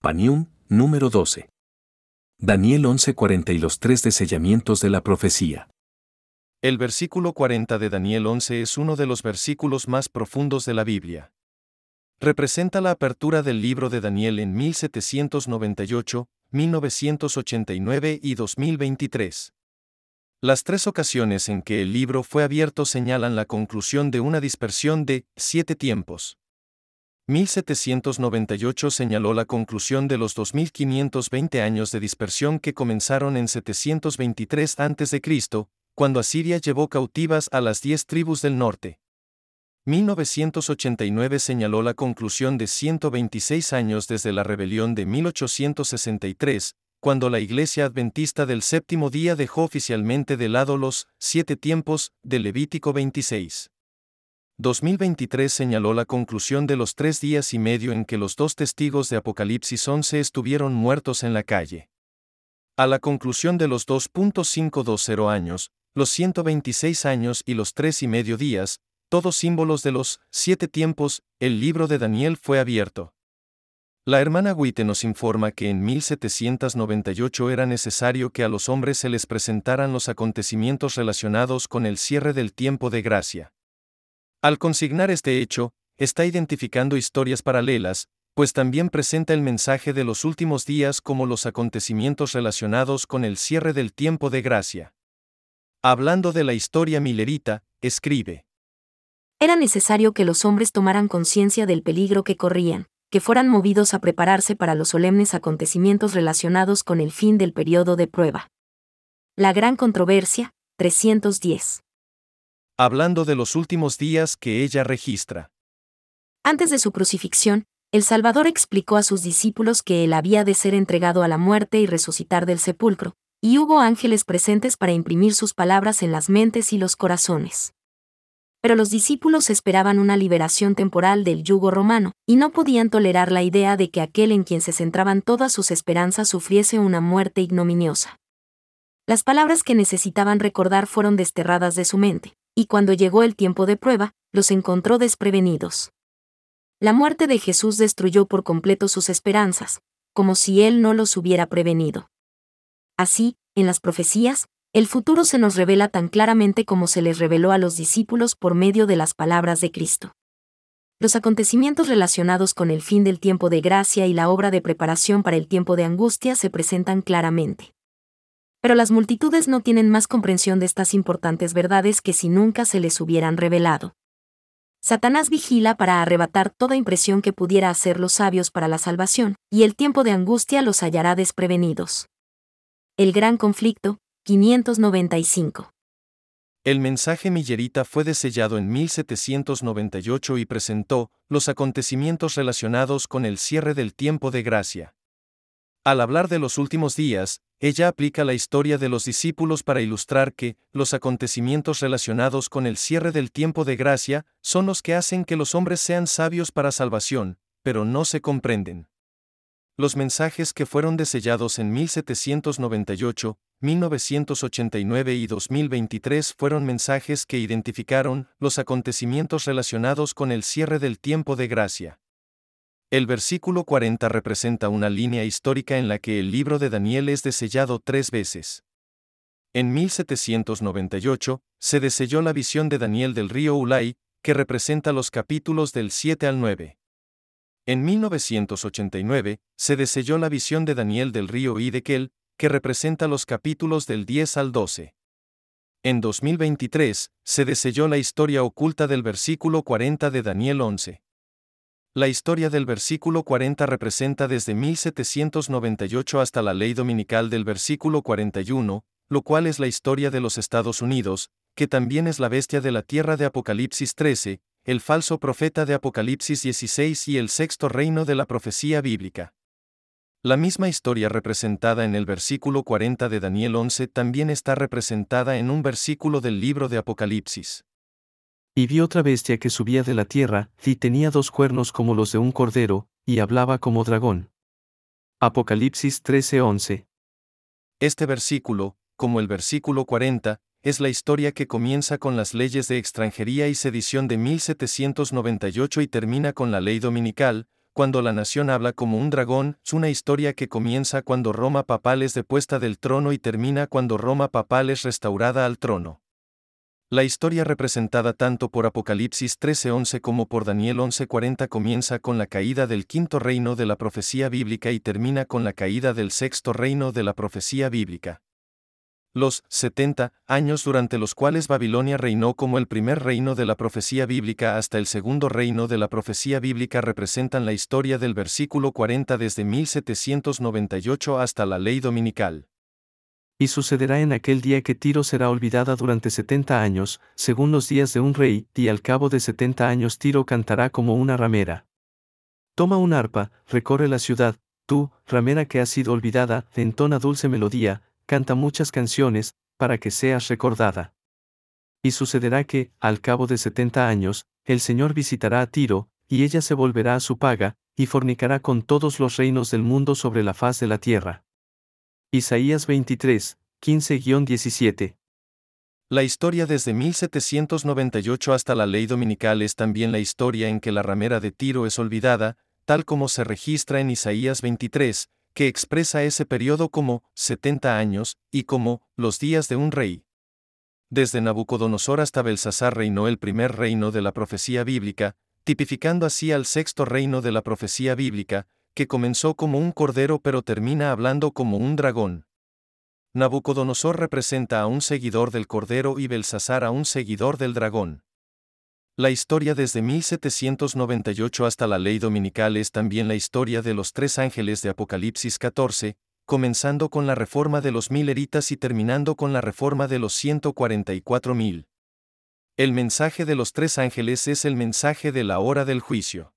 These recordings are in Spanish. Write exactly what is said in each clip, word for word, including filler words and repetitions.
Panium, número doce. Daniel once cuarenta y los tres desellamientos de la profecía. El versículo cuarenta de Daniel once es uno de los versículos más profundos de la Biblia. Representa la apertura del libro de Daniel en mil setecientos noventa y ocho, mil novecientos ochenta y nueve y dos mil veintitrés. Las tres ocasiones en que el libro fue abierto señalan la conclusión de una dispersión de siete tiempos. mil setecientos noventa y ocho señaló la conclusión de los dos mil quinientos veinte años de dispersión que comenzaron en setecientos veintitrés antes de Cristo, cuando Asiria llevó cautivas a las diez tribus del norte. mil novecientos ochenta y nueve señaló la conclusión de ciento veintiséis años desde la rebelión de mil ochocientos sesenta y tres, cuando la Iglesia Adventista del Séptimo Día dejó oficialmente de lado los siete tiempos de Levítico veintiséis. dos mil veintitrés señaló la conclusión de los tres días y medio en que los dos testigos de Apocalipsis once estuvieron muertos en la calle. A la conclusión de los dos punto quinientos veinte años, los ciento veintiséis años y los tres y medio días, todos símbolos de los siete tiempos, el libro de Daniel fue abierto. La hermana Witte nos informa que en mil setecientos noventa y ocho era necesario que a los hombres se les presentaran los acontecimientos relacionados con el cierre del tiempo de gracia. Al consignar este hecho, está identificando historias paralelas, pues también presenta el mensaje de los últimos días como los acontecimientos relacionados con el cierre del tiempo de gracia. Hablando de la historia milerita, escribe: Era necesario que los hombres tomaran conciencia del peligro que corrían, que fueran movidos a prepararse para los solemnes acontecimientos relacionados con el fin del periodo de prueba. La gran controversia, trescientos diez. Hablando de los últimos días que ella registra. Antes de su crucifixión, el Salvador explicó a sus discípulos que él había de ser entregado a la muerte y resucitar del sepulcro, y hubo ángeles presentes para imprimir sus palabras en las mentes y los corazones. Pero los discípulos esperaban una liberación temporal del yugo romano, y no podían tolerar la idea de que aquel en quien se centraban todas sus esperanzas sufriese una muerte ignominiosa. Las palabras que necesitaban recordar fueron desterradas de su mente, y cuando llegó el tiempo de prueba, los encontró desprevenidos. La muerte de Jesús destruyó por completo sus esperanzas, como si él no los hubiera prevenido. Así, en las profecías, el futuro se nos revela tan claramente como se les reveló a los discípulos por medio de las palabras de Cristo. Los acontecimientos relacionados con el fin del tiempo de gracia y la obra de preparación para el tiempo de angustia se presentan claramente. Pero las multitudes no tienen más comprensión de estas importantes verdades que si nunca se les hubieran revelado. Satanás vigila para arrebatar toda impresión que pudiera hacerlos sabios para la salvación, y el tiempo de angustia los hallará desprevenidos. El gran conflicto, quinientos noventa y cinco. El mensaje millerita fue desellado en mil setecientos noventa y ocho y presentó los acontecimientos relacionados con el cierre del tiempo de gracia. Al hablar de los últimos días, ella aplica la historia de los discípulos para ilustrar que los acontecimientos relacionados con el cierre del tiempo de gracia son los que hacen que los hombres sean sabios para salvación, pero no se comprenden. Los mensajes que fueron desellados en mil setecientos noventa y ocho, mil novecientos ochenta y nueve y dos mil veintitrés fueron mensajes que identificaron los acontecimientos relacionados con el cierre del tiempo de gracia. El versículo cuarenta representa una línea histórica en la que el libro de Daniel es desellado tres veces. En mil setecientos noventa y ocho, se deselló la visión de Daniel del río Ulai, que representa los capítulos del siete al nueve. En mil novecientos ochenta y nueve, se deselló la visión de Daniel del río Hiddekel, que representa los capítulos del diez al doce. En dos mil veintitrés, se deselló la historia oculta del versículo cuarenta de Daniel once. La historia del versículo cuarenta representa desde mil setecientos noventa y ocho hasta la ley dominical del versículo cuarenta y uno, lo cual es la historia de los Estados Unidos, que también es la bestia de la tierra de Apocalipsis trece, el falso profeta de Apocalipsis dieciséis y el sexto reino de la profecía bíblica. La misma historia representada en el versículo cuarenta de Daniel once también está representada en un versículo del libro de Apocalipsis. Y vi otra bestia que subía de la tierra, y tenía dos cuernos como los de un cordero, y hablaba como dragón. Apocalipsis trece once. Este versículo, como el versículo cuarenta, es la historia que comienza con las leyes de extranjería y sedición de mil setecientos noventa y ocho y termina con la ley dominical, cuando la nación habla como un dragón, es una historia que comienza cuando Roma papal es depuesta del trono y termina cuando Roma papal es restaurada al trono. La historia representada tanto por Apocalipsis trece once como por Daniel once cuarenta comienza con la caída del quinto reino de la profecía bíblica y termina con la caída del sexto reino de la profecía bíblica. Los setenta años durante los cuales Babilonia reinó como el primer reino de la profecía bíblica hasta el segundo reino de la profecía bíblica representan la historia del versículo cuarenta desde mil setecientos noventa y ocho hasta la ley dominical. Y sucederá en aquel día que Tiro será olvidada durante setenta años, según los días de un rey, y al cabo de setenta años Tiro cantará como una ramera. Toma un arpa, recorre la ciudad, tú, ramera que has sido olvidada, entona dulce melodía, canta muchas canciones, para que seas recordada. Y sucederá que, al cabo de setenta años, el Señor visitará a Tiro, y ella se volverá a su paga, y fornicará con todos los reinos del mundo sobre la faz de la tierra. Isaías veintitrés, quince a diecisiete. La historia desde mil setecientos noventa y ocho hasta la ley dominical es también la historia en que la ramera de Tiro es olvidada, tal como se registra en Isaías veintitrés, que expresa ese periodo como setenta años, y como los días de un rey. Desde Nabucodonosor hasta Belsasar reinó el primer reino de la profecía bíblica, tipificando así al sexto reino de la profecía bíblica, que comenzó como un cordero pero termina hablando como un dragón. Nabucodonosor representa a un seguidor del cordero y Belsasar a un seguidor del dragón. La historia desde mil setecientos noventa y ocho hasta la ley dominical es también la historia de los tres ángeles de Apocalipsis catorce, comenzando con la reforma de los mileritas y terminando con la reforma de los ciento cuarenta y cuatro mil. El mensaje de los tres ángeles es el mensaje de la hora del juicio.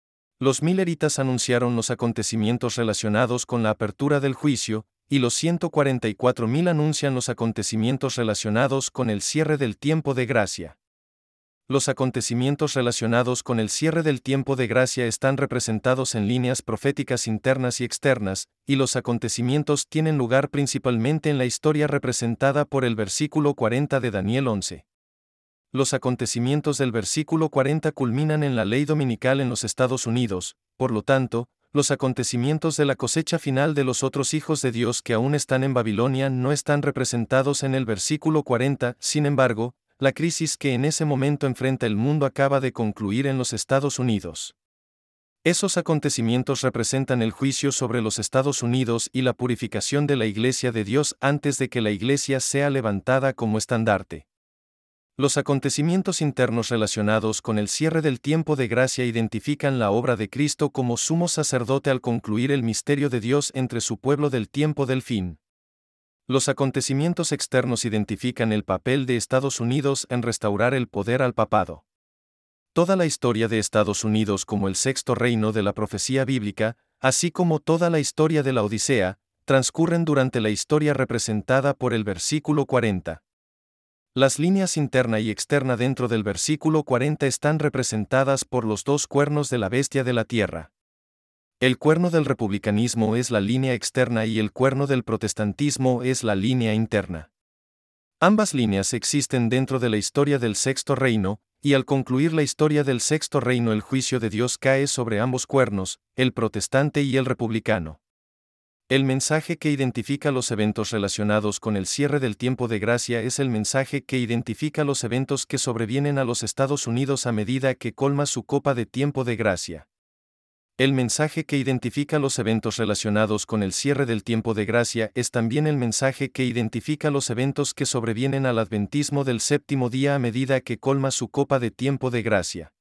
Los mileritas anunciaron los acontecimientos relacionados con la apertura del juicio, y los ciento cuarenta y cuatro mil anuncian los acontecimientos relacionados con el cierre del tiempo de gracia. Los acontecimientos relacionados con el cierre del tiempo de gracia están representados en líneas proféticas internas y externas, y los acontecimientos tienen lugar principalmente en la historia representada por el versículo cuarenta de Daniel once. Los acontecimientos del versículo cuarenta culminan en la ley dominical en los Estados Unidos, por lo tanto, los acontecimientos de la cosecha final de los otros hijos de Dios que aún están en Babilonia no están representados en el versículo cuarenta, sin embargo, la crisis que en ese momento enfrenta el mundo acaba de concluir en los Estados Unidos. Esos acontecimientos representan el juicio sobre los Estados Unidos y la purificación de la Iglesia de Dios antes de que la Iglesia sea levantada como estandarte. Los acontecimientos internos relacionados con el cierre del tiempo de gracia identifican la obra de Cristo como sumo sacerdote al concluir el misterio de Dios entre su pueblo del tiempo del fin. Los acontecimientos externos identifican el papel de Estados Unidos en restaurar el poder al papado. Toda la historia de Estados Unidos como el sexto reino de la profecía bíblica, así como toda la historia de la Odisea, transcurren durante la historia representada por el versículo cuarenta. Las líneas interna y externa dentro del versículo cuarenta están representadas por los dos cuernos de la bestia de la tierra. El cuerno del republicanismo es la línea externa y el cuerno del protestantismo es la línea interna. Ambas líneas existen dentro de la historia del sexto reino, y al concluir la historia del sexto reino el juicio de Dios cae sobre ambos cuernos, el protestante y el republicano. El mensaje que identifica los eventos relacionados con el cierre del tiempo de gracia es el mensaje que identifica los eventos que sobrevienen a los Estados Unidos a medida que colma su copa de tiempo de gracia. El mensaje que identifica los eventos relacionados con el cierre del tiempo de gracia es también el mensaje que identifica los eventos que sobrevienen al adventismo del séptimo día a medida que colma su copa de tiempo de gracia.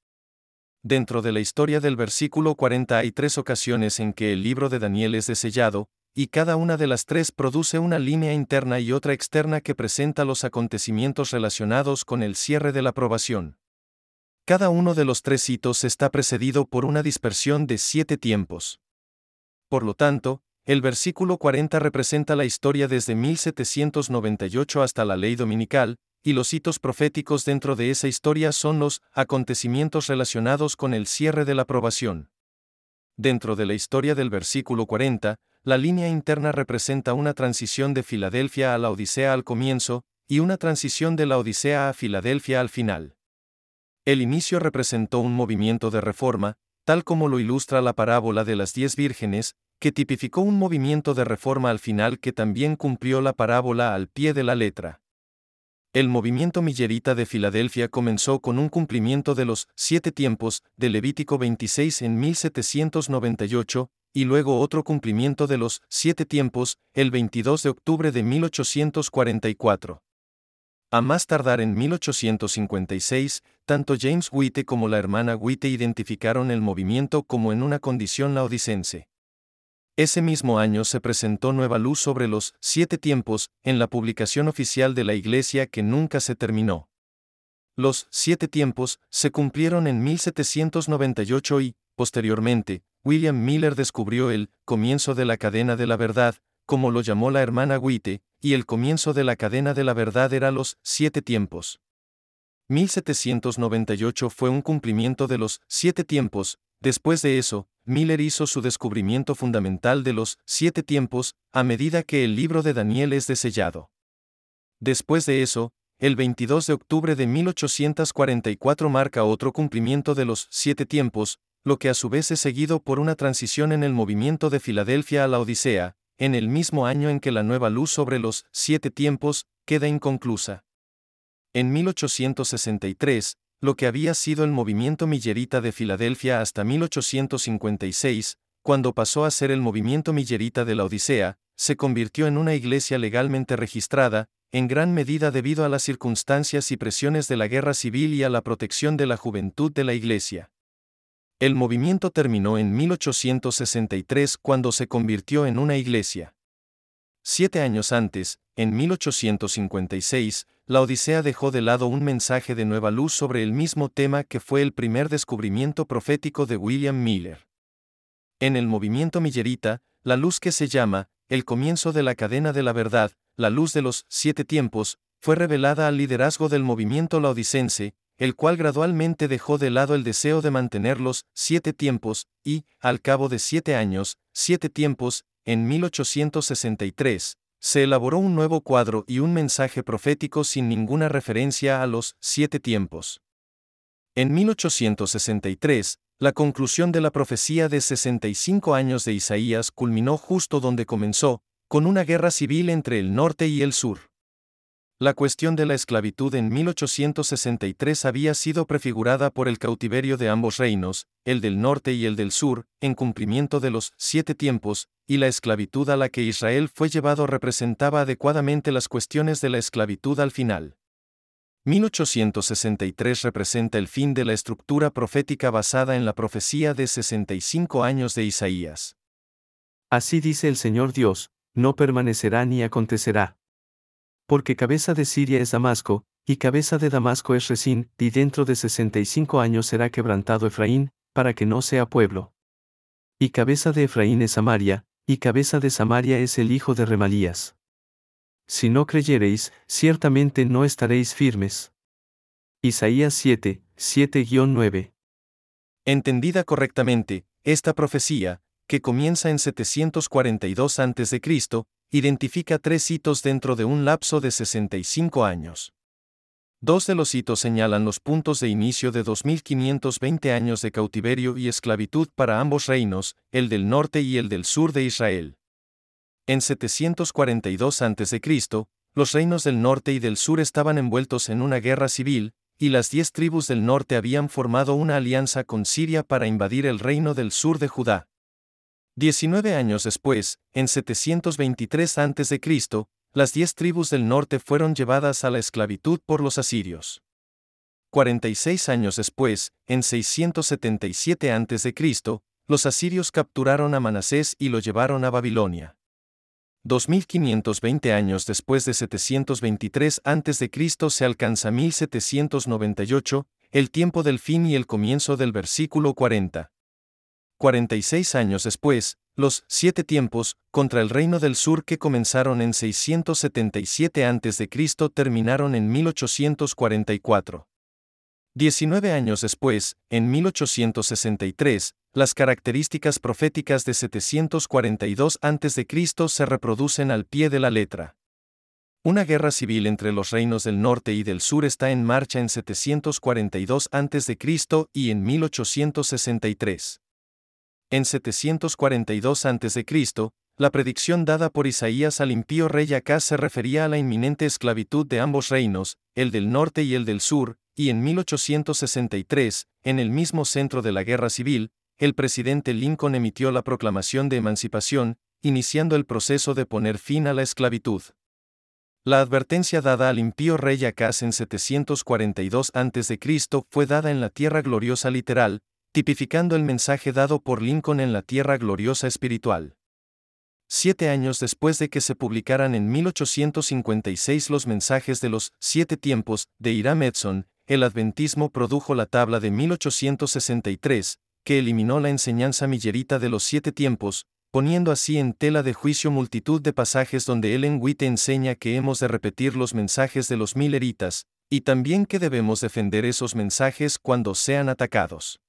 Dentro de la historia del versículo cuarenta hay tres ocasiones en que el libro de Daniel es desellado, y cada una de las tres produce una línea interna y otra externa que presenta los acontecimientos relacionados con el cierre de la aprobación. Cada uno de los tres hitos está precedido por una dispersión de siete tiempos. Por lo tanto, el versículo cuarenta representa la historia desde mil setecientos noventa y ocho hasta la ley dominical, y los hitos proféticos dentro de esa historia son los acontecimientos relacionados con el cierre de la aprobación. Dentro de la historia del versículo cuarenta, la línea interna representa una transición de Filadelfia a la Odisea al comienzo, y una transición de la Odisea a Filadelfia al final. El inicio representó un movimiento de reforma, tal como lo ilustra la parábola de las diez vírgenes, que tipificó un movimiento de reforma al final que también cumplió la parábola al pie de la letra. El movimiento millerita de Filadelfia comenzó con un cumplimiento de los siete tiempos de Levítico veintiséis en mil setecientos noventa y ocho, y luego otro cumplimiento de los siete tiempos, el veintidós de octubre de mil ochocientos cuarenta y cuatro. A más tardar en mil ochocientos cincuenta y seis, tanto James White como la hermana White identificaron el movimiento como en una condición laodicense. Ese mismo año se presentó nueva luz sobre los siete tiempos, en la publicación oficial de la Iglesia que nunca se terminó. Los siete tiempos se cumplieron en mil setecientos noventa y ocho y, posteriormente, William Miller descubrió el comienzo de la cadena de la verdad, como lo llamó la hermana White, y el comienzo de la cadena de la verdad era los siete tiempos. mil setecientos noventa y ocho fue un cumplimiento de los siete tiempos. Después de eso, Miller hizo su descubrimiento fundamental de los siete tiempos, a medida que el libro de Daniel es desellado. Después de eso, el veintidós de octubre de mil ochocientos cuarenta y cuatro marca otro cumplimiento de los siete tiempos, lo que a su vez es seguido por una transición en el movimiento de Filadelfia a la Odisea, en el mismo año en que la nueva luz sobre los siete tiempos queda inconclusa. En mil ochocientos sesenta y tres, lo que había sido el movimiento millerita de Filadelfia hasta mil ochocientos cincuenta y seis, cuando pasó a ser el movimiento millerita de la Odisea, se convirtió en una iglesia legalmente registrada, en gran medida debido a las circunstancias y presiones de la guerra civil y a la protección de la juventud de la iglesia. El movimiento terminó en mil ochocientos sesenta y tres cuando se convirtió en una iglesia. Siete años antes, en mil ochocientos cincuenta y seis, la Odisea dejó de lado un mensaje de nueva luz sobre el mismo tema que fue el primer descubrimiento profético de William Miller. En el movimiento millerita, la luz que se llama, el comienzo de la cadena de la verdad, la luz de los siete tiempos, fue revelada al liderazgo del movimiento laodicense, el cual gradualmente dejó de lado el deseo de mantener los siete tiempos, y, al cabo de siete años, siete tiempos, en mil ochocientos sesenta y tres, se elaboró un nuevo cuadro y un mensaje profético sin ninguna referencia a los siete tiempos. En mil ochocientos sesenta y tres, la conclusión de la profecía de sesenta y cinco años de Isaías culminó justo donde comenzó, con una guerra civil entre el norte y el sur. La cuestión de la esclavitud en mil ochocientos sesenta y tres había sido prefigurada por el cautiverio de ambos reinos, el del norte y el del sur, en cumplimiento de los siete tiempos, y la esclavitud a la que Israel fue llevado representaba adecuadamente las cuestiones de la esclavitud al final. mil ochocientos sesenta y tres representa el fin de la estructura profética basada en la profecía de sesenta y cinco años de Isaías. Así dice el Señor Dios, no permanecerá ni acontecerá. Porque cabeza de Siria es Damasco, y cabeza de Damasco es Resín, y dentro de sesenta y cinco años será quebrantado Efraín, para que no sea pueblo. Y cabeza de Efraín es Samaria, y cabeza de Samaria es el hijo de Remalías. Si no creyereis, ciertamente no estaréis firmes. Isaías siete, siete a nueve. Entendida correctamente, esta profecía, que comienza en setecientos cuarenta y dos antes de Cristo, identifica tres hitos dentro de un lapso de sesenta y cinco años. Dos de los hitos señalan los puntos de inicio de dos mil quinientos veinte años de cautiverio y esclavitud para ambos reinos, el del norte y el del sur de Israel. En setecientos cuarenta y dos antes de Cristo, los reinos del norte y del sur estaban envueltos en una guerra civil, y las diez tribus del norte habían formado una alianza con Siria para invadir el reino del sur de Judá. Diecinueve años después, en setecientos veintitrés antes de Cristo, las diez tribus del norte fueron llevadas a la esclavitud por los asirios. Cuarenta y seis años después, en seiscientos setenta y siete antes de Cristo, los asirios capturaron a Manasés y lo llevaron a Babilonia. dos mil quinientos veinte años después de setecientos veintitrés antes de Cristo se alcanza mil setecientos noventa y ocho, el tiempo del fin y el comienzo del versículo cuarenta. cuarenta y seis años después, los siete tiempos, contra el reino del sur que comenzaron en seiscientos setenta y siete antes de Cristo terminaron en mil ochocientos cuarenta y cuatro. diecinueve años después, en mil ochocientos sesenta y tres, las características proféticas de setecientos cuarenta y dos antes de Cristo se reproducen al pie de la letra. Una guerra civil entre los reinos del norte y del sur está en marcha en setecientos cuarenta y dos antes de Cristo y en mil ochocientos sesenta y tres. En setecientos cuarenta y dos antes de Cristo, la predicción dada por Isaías al impío rey Acaz se refería a la inminente esclavitud de ambos reinos, el del norte y el del sur, y en mil ochocientos sesenta y tres, en el mismo centro de la guerra civil, el presidente Lincoln emitió la proclamación de emancipación, iniciando el proceso de poner fin a la esclavitud. La advertencia dada al impío rey Acaz en setecientos cuarenta y dos antes de Cristo fue dada en la tierra gloriosa literal, tipificando el mensaje dado por Lincoln en la tierra gloriosa espiritual. Siete años después de que se publicaran en mil ochocientos cincuenta y seis los mensajes de los siete tiempos de Hiram Edson, el adventismo produjo la tabla de mil ochocientos sesenta y tres, que eliminó la enseñanza millerita de los siete tiempos, poniendo así en tela de juicio multitud de pasajes donde Ellen White enseña que hemos de repetir los mensajes de los milleritas, y también que debemos defender esos mensajes cuando sean atacados.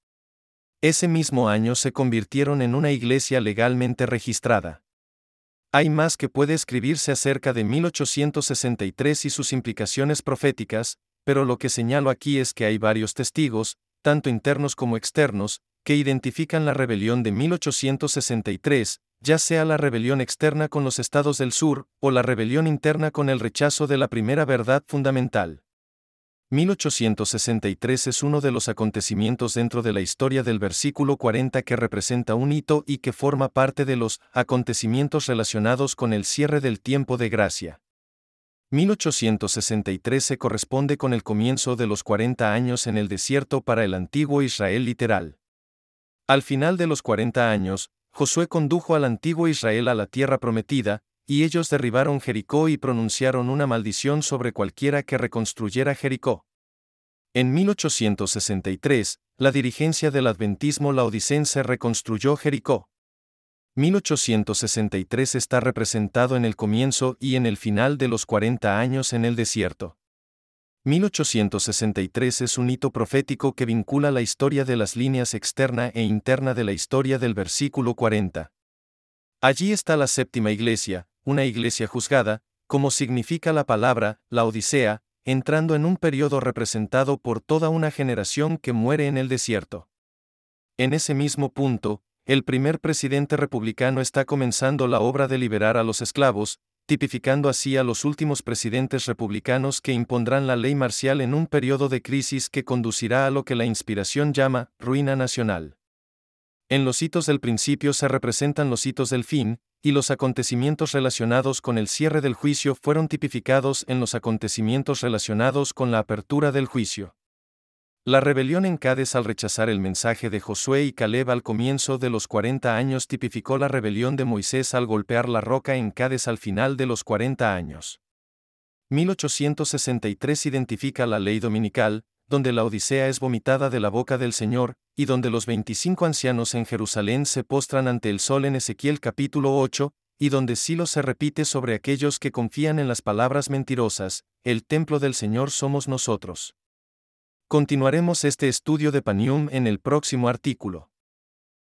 Ese mismo año se convirtieron en una iglesia legalmente registrada. Hay más que puede escribirse acerca de mil ochocientos sesenta y tres y sus implicaciones proféticas, pero lo que señalo aquí es que hay varios testigos, tanto internos como externos, que identifican la rebelión de mil ochocientos sesenta y tres, ya sea la rebelión externa con los estados del sur, o la rebelión interna con el rechazo de la primera verdad fundamental. mil ochocientos sesenta y tres es uno de los acontecimientos dentro de la historia del versículo cuarenta que representa un hito y que forma parte de los acontecimientos relacionados con el cierre del tiempo de gracia. mil ochocientos sesenta y tres se corresponde con el comienzo de los cuarenta años en el desierto para el antiguo Israel literal. Al final de los cuarenta años, Josué condujo al antiguo Israel a la tierra prometida, y ellos derribaron Jericó y pronunciaron una maldición sobre cualquiera que reconstruyera Jericó. En mil ochocientos sesenta y tres, la dirigencia del adventismo laodicense reconstruyó Jericó. mil ochocientos sesenta y tres está representado en el comienzo y en el final de los cuarenta años en el desierto. mil ochocientos sesenta y tres es un hito profético que vincula la historia de las líneas externa e interna de la historia del versículo cuarenta. Allí está la séptima iglesia, una iglesia juzgada, como significa la palabra, la Odisea, entrando en un periodo representado por toda una generación que muere en el desierto. En ese mismo punto, el primer presidente republicano está comenzando la obra de liberar a los esclavos, tipificando así a los últimos presidentes republicanos que impondrán la ley marcial en un periodo de crisis que conducirá a lo que la inspiración llama ruina nacional. En los hitos del principio se representan los hitos del fin, y los acontecimientos relacionados con el cierre del juicio fueron tipificados en los acontecimientos relacionados con la apertura del juicio. La rebelión en Cades al rechazar el mensaje de Josué y Caleb al comienzo de los cuarenta años tipificó la rebelión de Moisés al golpear la roca en Cades al final de los cuarenta años. mil ochocientos sesenta y tres identifica la ley dominical, donde la Odisea es vomitada de la boca del Señor, y donde los veinticinco ancianos en Jerusalén se postran ante el sol en Ezequiel capítulo ocho, y donde Silo se repite sobre aquellos que confían en las palabras mentirosas, el templo del Señor somos nosotros. Continuaremos este estudio de Panium en el próximo artículo.